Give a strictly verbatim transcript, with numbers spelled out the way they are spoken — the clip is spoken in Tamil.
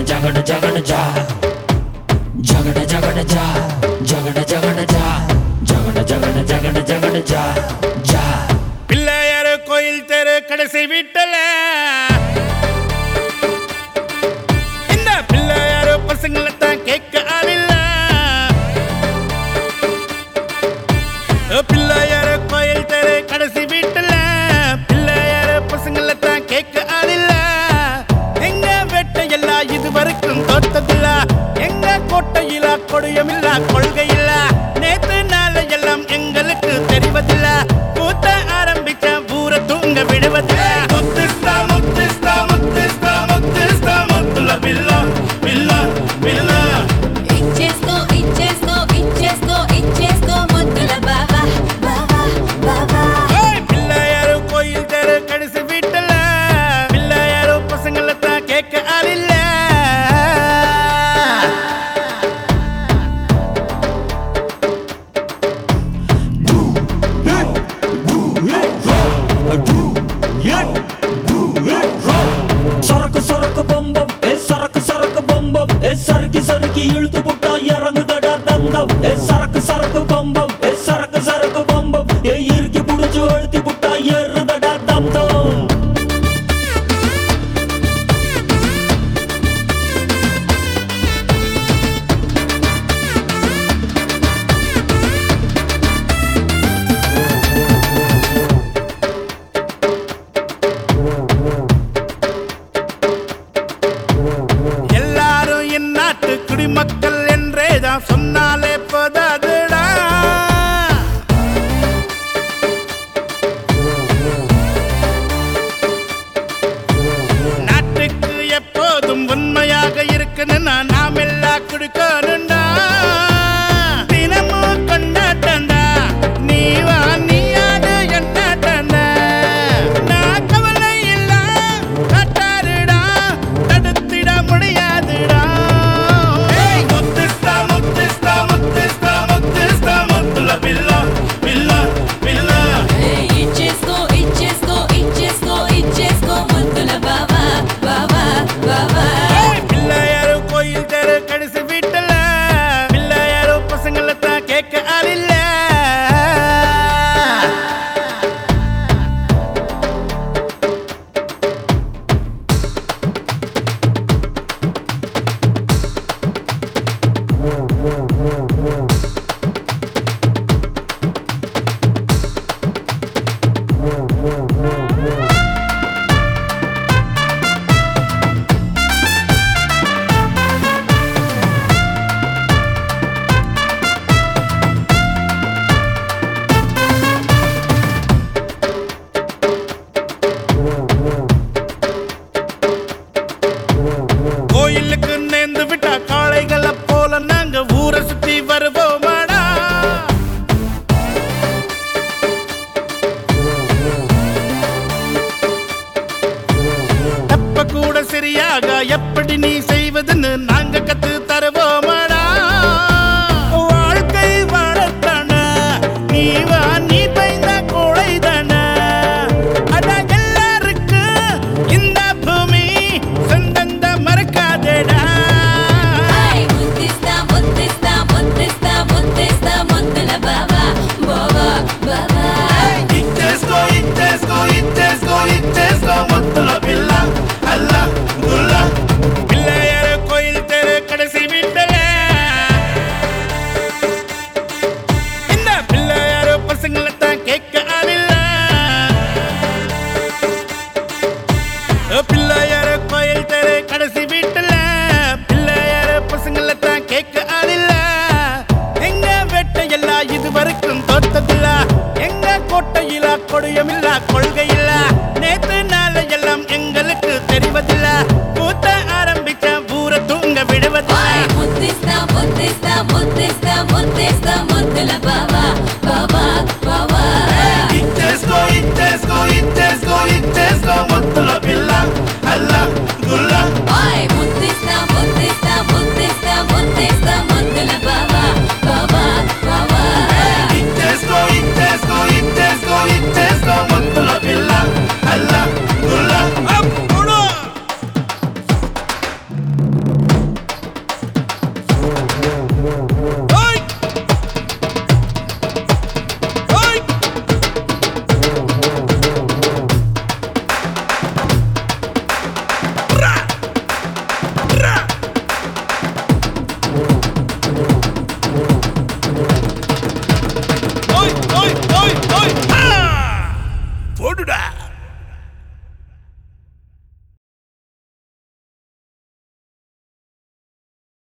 ஜகட ஜகட ஜா ஜகட ஜகட ஜா ஜகட ஜகட ஜா ஜகட ஜகட ஜகட ஜகட ஜா ஜா பிள்ளையார் கோயில் தெரு கடைசி வீட்டுல இந்த பிள்ளையார் பசங்களை தான் கேட்க ஆளில்ல. பிள்ளையார் கோயில் தெரு கடைசி வீட்டுல பிள்ளையார் பசங்களை தான் கேட்க ஆளில்ல. எங்க வேட்டையெல்லாம் இது வரைக்கும் தோட்டதில்ல, எங்க கோட்டையில கொடியமில்ல கொள்கையில்ல. நேத்து நாளை எல்லாம் எங்களுக்கு தெரிவதில்ல, கூத்த ஆரம்பிச்ச ஊரை தூங்க விடுவதில்ல. முத்துஸ்தா முத்துஸ்தா முத்துஸ்தா முத்துஸ்தா முத்துல பில்லா பில்லா பில்லா ఇచ్చేస్కో ఇచ్చేస్కో ఇచ్చేస్కో ఇచ్చేస్కో ముద్దుల బాబా బాబా బాబా. பிள்ளையாரு கோயில் தெரு கடைசி வீட்டுல பிள்ளையாரு பசங்களை தான் கேட்க ஆளில்ல. சரக்கு சரக்கு பம்பம் ஏ சரக்கு சரக்கு பம்பம் ஏ சரக்கி சரக்கி இழுத்து புட்டா இறங்குதடா தந்தம் ஏ சரக்கு சரக்கு பம்பம் ஏ சரக்கு சரக்கு பம்பம் ஏ இறுக்கி புடிச்சு அழுத்தி புட்டா ஏறுதடா தந்தம். எல்லாரும் என் நாட்டு குடிமக்கள் என்றேதான் சொன்னாலே போதாதுடா. நாட்டுக்கு எப்போதும் உண்மையாக இருக்குன்னு நாம் எல்லாம் கொடுக்கணும்டா. தினமும் கொண்டாட்டண்டா, நீ வா நீயாது என்னாட்டண்டா. நான் கவலை இல்ல காட்டாருடா, தடுத்திட முடியாதுடா. முத்துஸ்தா முத்துஸ்தா முத்துஸ்தா முத்துஸ்தா முத்துல பில்லா பில்லா பில்லா ఇచ్చేస్కో ఇచ్చేస్కో ఇచ్చేస్కో ఇచ్చేస్కో ముద్దుల బాబా బాబా బాబా. பிள்ளையாரு கோயில் தெரு கடைசி வீட்டுல பிள்ளையாரு பசங்களை தான் கேட்க ஆளில்ல. கோயிலுக்கு நேர்ந்து விட்டா காளைகளை போல நாங்க ஊரை சுத்தி வருவோமாடா. தப்ப கூட சரியாக எப்படி நீ செய்வதுன்னு நாங்க கத்து தருவோமாடா. வாழ்க்கை வாழத்தான நீ வா நீ பயந்த கோழைதான. அட எல்லாருக்கும் இந்த பூமி சொந்தந்த மறக்காதடா. ముద్దిస్తా ముద్దిస్తా ముద్దిస్తా ముద్దిస్తా ముద్దుల బాబా బాబా బాబా. ఇచ్చేసుకో ఇచ్చేసుకో ఇచ్చేసుకో ఇచ్చేసుకో ముద్దుల పిల్ల అల్లా గుల్లా. పిల్లయ్యారు కోయిల్ తెరు కడసి వీட்டுல இந்த பிள்ளையாரு பசங்களை தான் கேட்க ஆளில்ல. பிள்ளையாரு கோயில் தெரு கடைசி வீட்டுல பிள்ளையாரு பசங்களை தான் கேட்க ஆளில்ல. எங்க வேட்டையெல்லாம் இது வரைக்கும் தோட்டதில்ல, எங்க கோட்டையில கொடியமில்ல கொள்கை